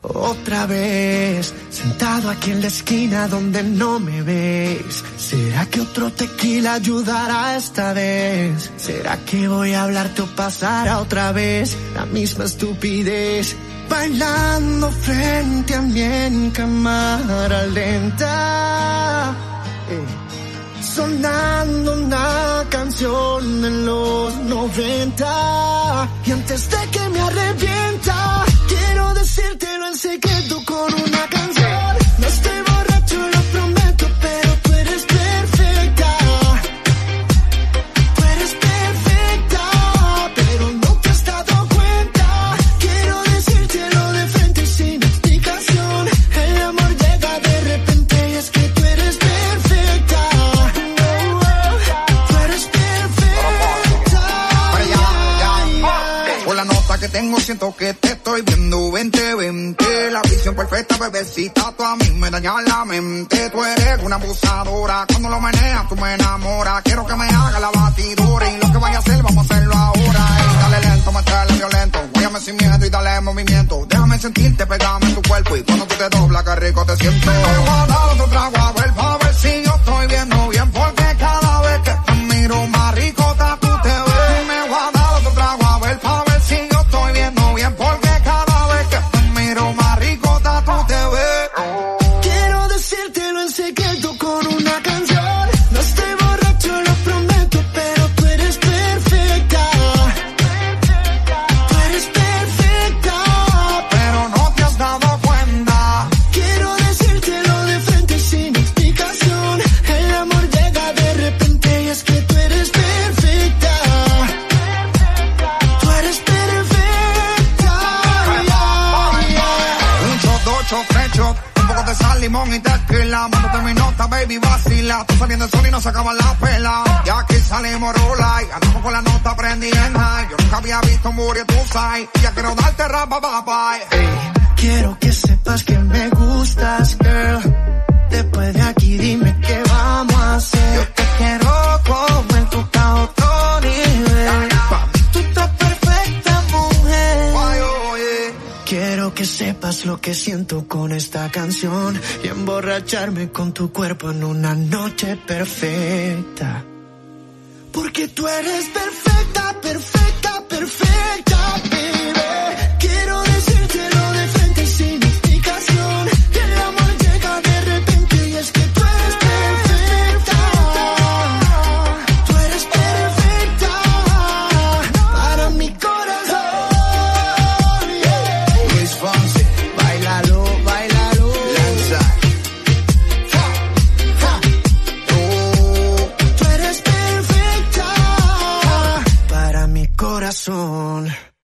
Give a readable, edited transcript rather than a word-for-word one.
Otra vez, sentado aquí en la esquina donde no me ves. ¿Será que otro tequila ayudará esta vez? ¿Será que voy a hablarte o pasará otra vez la misma estupidez? Bailando frente a mí en cámara lenta, sonando una canción de los 90. Y antes de que me arrepienta, quiero decírtelo en secreto con una canción. No estoy borracho, lo prometo, pero tú eres perfecta. Tú eres perfecta, pero no te has dado cuenta. Quiero decírtelo de frente y sin explicación. El amor llega de repente y es que tú eres perfecta. Tú eres perfecta. Por la nota que tengo siento que te estoy viendo 20-20. La visión perfecta, bebecita, tú a mí me dañas la mente. Tú eres una abusadora, cuando lo meneas tú me enamoras. Quiero que me haga la batidora y lo que vaya a hacer vamos a hacerlo ahora. Y dale lento, métele violento, guáyame sin miedo y dale movimiento. Déjame sentirte, pegame en tu cuerpo y cuando tú te doblas qué rico te siento. Me voy a dar otro trago a ver, pa' ver si yo estoy viendo bien, porque cada vez que te miro más ricota tú te ves. Me voy a dar otro trago a ver, pa' ver si yo estoy viendo bien, porque cada vez que te miro más ricota tú te ves. Quiero decírtelo en secreto con una canción. No estoy borracho, lo prometo, pero tú eres perfecta. Tú eres perfecta, pero no te has dado cuenta. quiero decírtelo de frente y sin explicación. El amor llega de repente y es que tú eres perfecta. Tú eres perfecta. Un shot, dos shot, tres shot, un poco de sal, limón y tequila. Mándate mi nota, baby, vacila. Tú saliendo el sol y no se acaba la pela. Ya aquí salimos rola y andamos con la nota prendida en high. Yo nunca había visto morir tu side y ya quiero darte rapa, bye. Quiero que sepas que me gustas, girl. Después de aquí dime qué vamos a hacer. Yo te quiero como en tu otro nivel. Tú estás perfecta, mujer. Quiero que sepas lo que siento con esta canción y emborracharme con tu cuerpo en una noche perfecta. Porque tú eres perfecta, perfecta, perfecta, baby. Quiero decírtelo de frente y sin explicación. Que el amor llega de repente y es que tú eres perfecta. Tú eres perfecta para mi corazón. Luis Fonsi, Bailalo, bailalo. Tú eres perfecta para mi corazón.